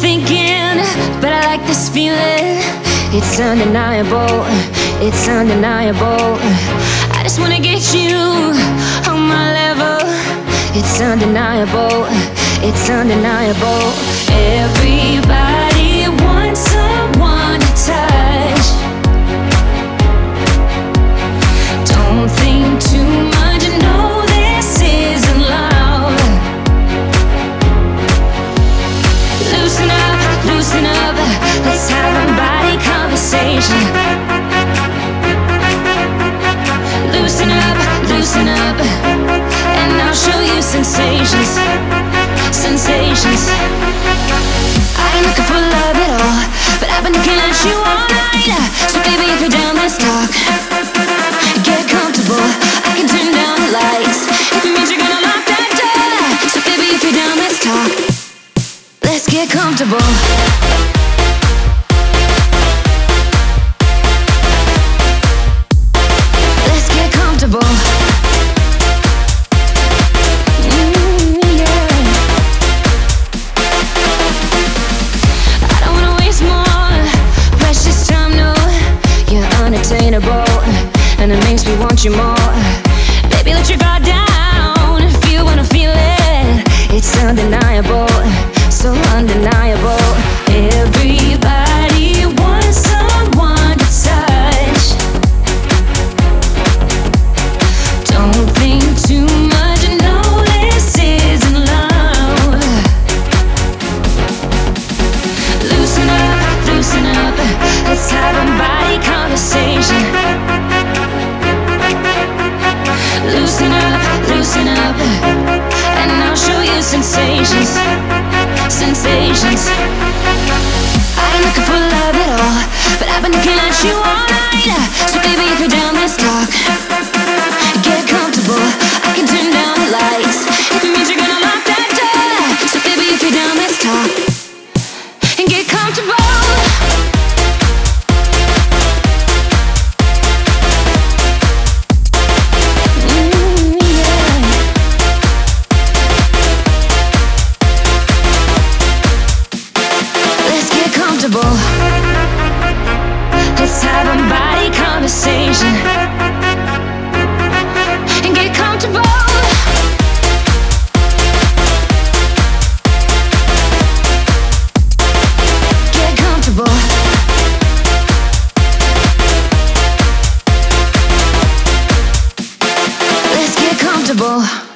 thinking, but I like this feeling. It's undeniable, it's undeniable. I just wanna get you on my level. It's undeniable, it's undeniable. Everybody wants someone to touch. Don't think too much, no, this isn't loud. Loosen up, let's have a body conversation. Loosen up, and I'll show you sensations, sensations. I ain't looking for love at all, but I've been looking at you all night. So baby, if you're down, let's talk. Get comfortable, I can turn down the lights if it means you're gonna lock that door. So baby, if you're down, let's talk. Let's get comfortable. Let's get comfortable. I don't wanna waste more precious time, no. You're unattainable, and it makes me want you more. Baby, let your guard down if you wanna feel it. It's undeniable, so undeniable. Everybody wants someone to touch. Don't think too much, no, this isn't love. Loosen up, let's have a body conversation. Loosen up, and I'll show you sensations, sensations. I ain't looking for love at all, but I've been looking at you all night. So baby, if you're down, let's talk. Get comfortable, I can turn down the lights if it means you're gonna lock that door. So baby, if you're down, let's talk and get comfortable. Let's have a body conversation and get comfortable. Get comfortable. Let's get comfortable.